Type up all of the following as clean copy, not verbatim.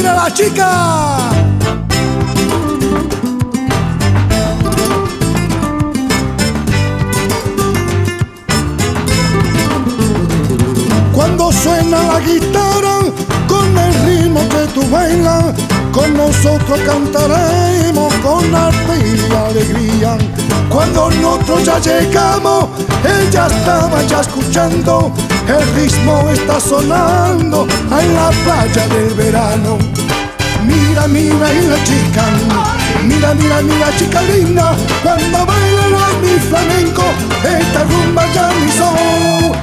mira la chica. Cuando suena la guitarra con el ritmo que tú bailas, con nosotros cantaremos con arte y alegría. Cuando nosotros ya llegamos, ella estaba ya escuchando, el ritmo está sonando en la playa del verano. Mira, mira y la chica, mira, mira, mira chica linda, cuando baila mi flamenco, esta rumba ya me hizo.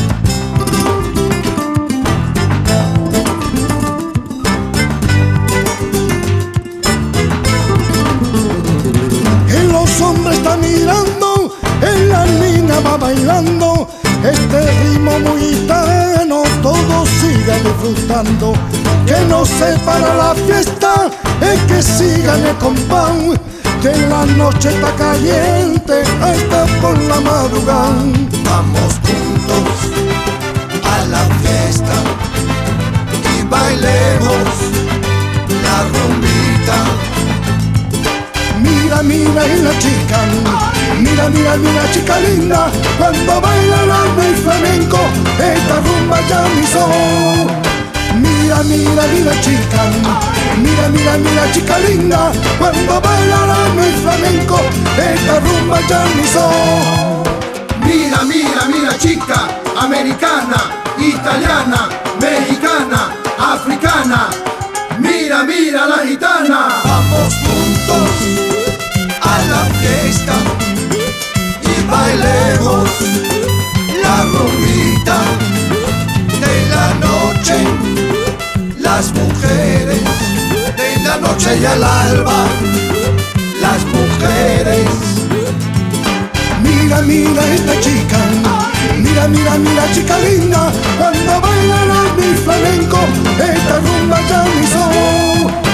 Los hombres están mirando, la niña va bailando, este ritmo muy gitano, todos sigan disfrutando. Que no se para la fiesta, es que sigan el compás, que la noche está caliente hasta por la madrugada. Vamos juntos a la fiesta y bailemos la rumbita. Mira, mira y la chica, mira, mira, mira chica linda, cuando baila el flamenco, esta rumba ya me hizo. Mira, mira, mira chica, mira, mira, mira chica linda, cuando baila el flamenco, esta rumba ya me hizo. Mira, mira, mira chica, americana, italiana, mexicana, africana. Mira, mira la gitana. Vamos juntos a la fiesta y bailemos la rumbita de la noche. Las mujeres de la noche y al alba, las mujeres. Mira, mira esta chica, mira, mira, mira chica linda, cuando baila mi flamenco, esta rumba ya me hizo.